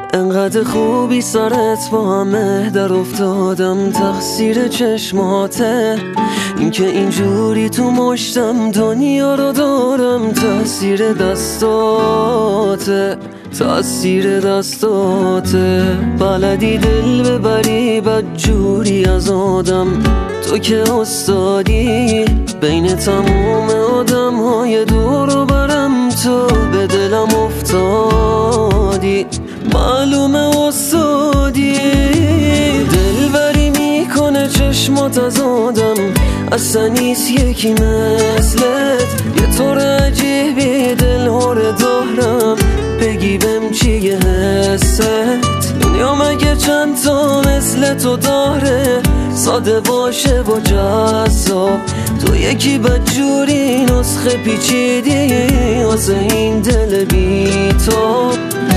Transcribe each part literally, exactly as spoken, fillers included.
انقدر خوبی سرت با همه در افتادم، تقصیر چشماته. اینکه اینجوری تو مشتم دنیا رو دارم، تأثیر دستاته، تأثیر دستاته. بلدی دل ببری بدجوری از آدم، تو که استادی بین تموم آدم های دور و برم. تو به دلم افتادی، معلومه استادی. دلبری میکنه چشمات از آدم، اصلا نیست یکی مثلت. یه طور عجیبی دل هاره دارم، بگی بهم چیه حست. دنیا مگه چند تا مثل تو داره، ساده باشه و جذاب. تو یکی بدجوری نسخه پیچیدی واسه این دل بی‌تاب.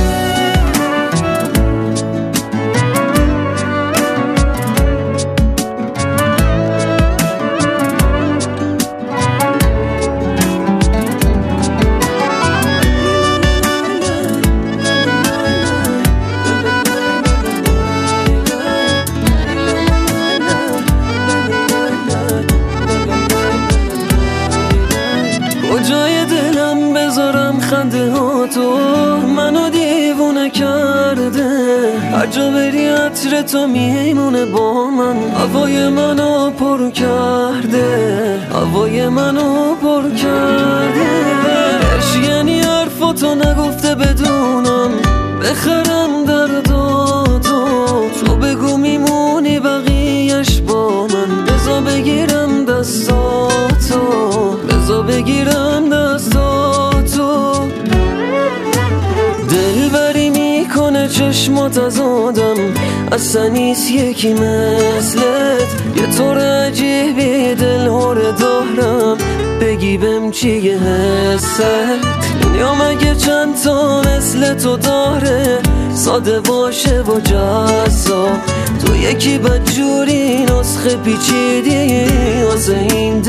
کجای دلم بذارم خنده ها تو، منو دیوونه کرده. هر جا بری عطر تو میمونه با من، هوای منو پر کرده، هوای منو پر کرده. عشق یعنی حرفاتو نگفته بدونم، بخرم درداتو. تو بگو میمونی بقیه‌اش با من، بذار بگیرم دستاتو، بذار بگیرم دستاتو. دلبری میکنه چشمات از آدم، اصلا نیست یکی مثلت. یه طور عجیبی دل هاره دارم، بگی بهم چیه حست. دنیا مگه چند تا مثل تو داره، ساده باشه و جذاب. تو یکی بدجوری نسخه پیچیدی واسه این